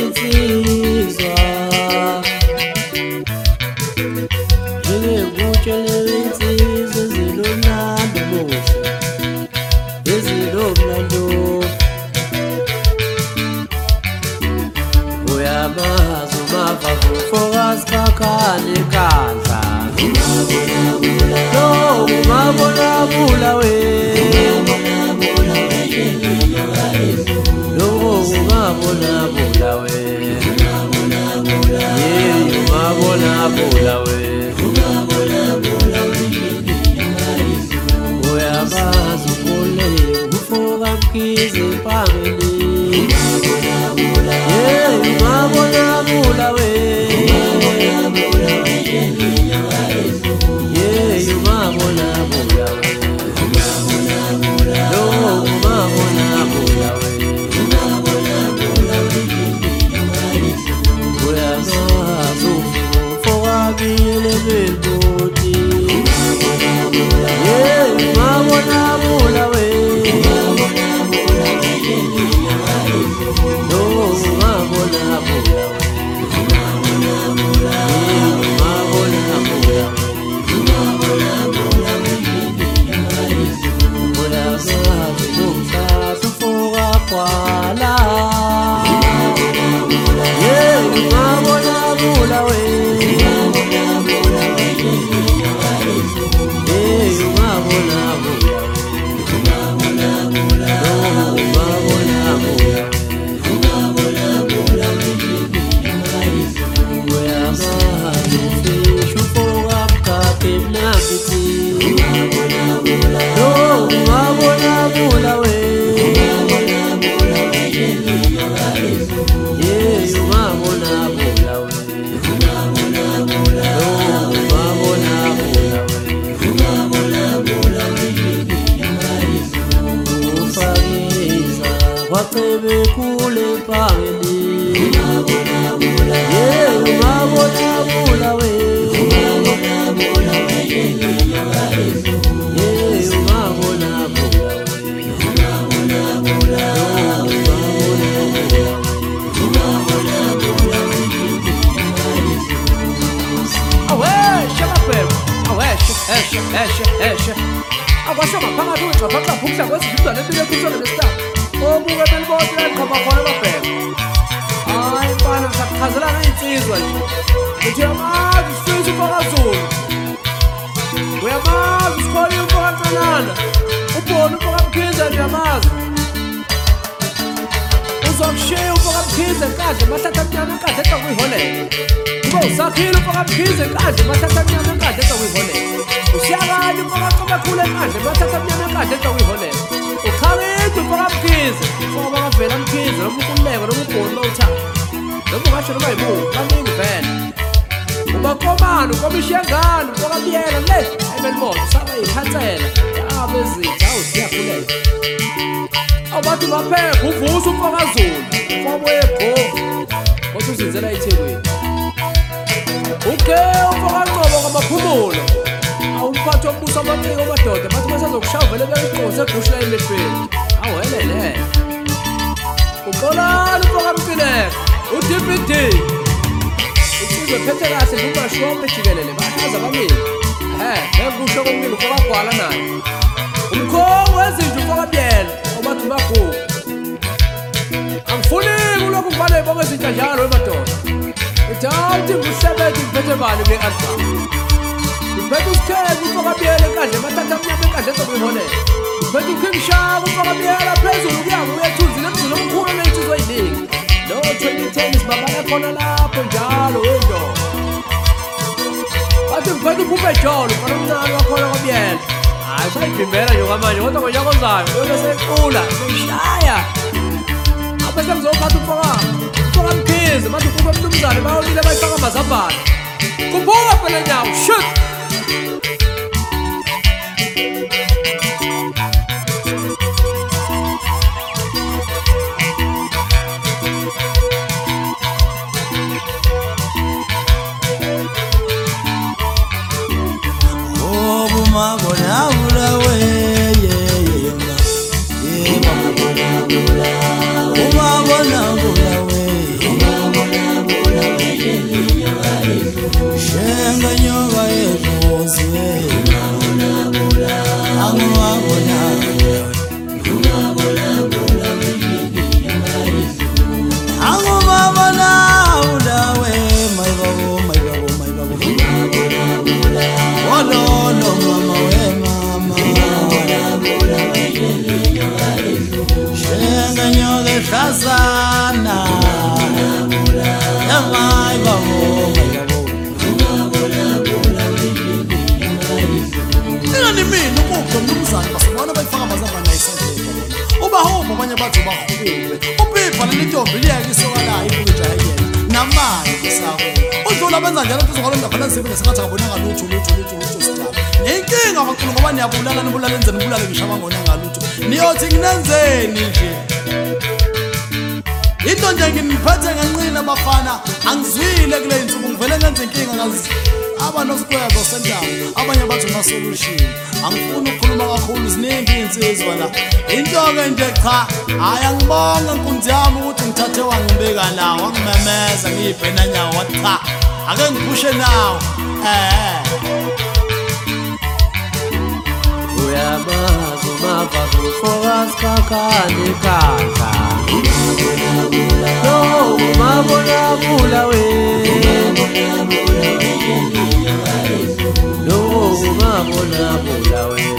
insizwa njengekutshele insizwa ezinomlando muhle ezinomlando uyamazi umavavu focus kakhane kandla lo ungabonabula we lo ungabonabula we ungabonabula we uyamazi ukule ufoka mkhize phambili ungabonabula we waqebe kule phambili ungabonabula we ungabonabula akwasho ngaphakathi uxhaphaqapha kwezidudwane empilo ekhutshwa ngesitaba obuke belibotela liqhabakhona babheka hayi mfana ngisakuchazelana insizwa nje uthi uyamazi usifisa umfakazulu uyamazi usikholile umfakacanana ubhona umfakamkhize nje yamazi uzokushiya umfakamkhize nkandle mahlatha mnyama enkandle edla kuyiholela ube usakhile umfakamkhize nkandle mahlatha mnyama enkandle edla kuyiholela usiyakanye umfakacobakhulu enkandle mahlatha mnyama enkandle edla kuyiholela ukhangide umfakamkhize ufaka bakavela mkhize noma ukululeka noma ubhoni bawuthanda noma ungasho noma yibuka baningi vele ubakomani ukomishiyengane ufokamyela le emelimoto saba yikhansela yabezitha awusiyafulela awubathi ungaphepha uvusa umfakazulu ufakwebho kodwa uzinzela eThekwini uke umfakaqobo kwamaphumulo awumphathi wombuso amanciko amadoda bathi basazokushaya vele beyiqose egusha la emehlweni awelele uxolani umfakamfileka uDPD usizwe phethe kahle ngumashomo ejikelele bayaza bamile nekusho komile ufakagwala naye umkhongo wezinto ufakabyela obathi bagugu angifuni kulokhu ngibale bonke izinto njalo emadoda idawuthi ngusebenzi ngiphethe bani kwi-album ngiphethe usikhezi ufakabyela enkandle emathatha mnyama enkandle ezokuyiholela ngiphethe ukhimshaka ufakabyela phezulu kuyango uyethunzile emzini omkhulu ney'nsizwa eyiningi lo 2010 sibabala khona lapho njalo wendoda bathi ngiphethe uphuphe jolo khona omncane wakhona kwabyela hayi sayibhimbela nje kwamanje kodwa ngonyaka ozayo yona seyiqula seyishaya apha sengizophatha umfakamkhize bathi uphuphe mnumzane bayolile bayifaka amazambane kuphuka phela nyawo shit umabonabula we umabonabula we mina ukuphi mnumzane basibona bayifaka amazambane ayisendleko ubahuma abanye bathi ubahube uphipha leli ntombi liyeke isokalayo ifuja yekela namanje sako udlula benza njalo tuzokolo ngaphandle sibe ngasengathi akabonanga lutho sithatha nenkinga abaqulu ngoba niyabulala nibulala enzeni nibulale ngisho abangona lutho niyothi nginenzeni nje into nje nginiphethe ngenqina bafana angizwile kule insuku ngivele ngenze inkinga ngazi abanosikwebo sendawo abanye bathi uma solution angifuni ukukhuluma kakhulu ziningi insizwa la into ke nje cha hayi angibonga inkunzi yami ukuthi ngithathe wangibeka la wangimemeza ngiyibhena nyawo cha ake ngiphushe nawo uyamazi umavazi ufocus kakhani kaka no umabonabula we no umabonabula we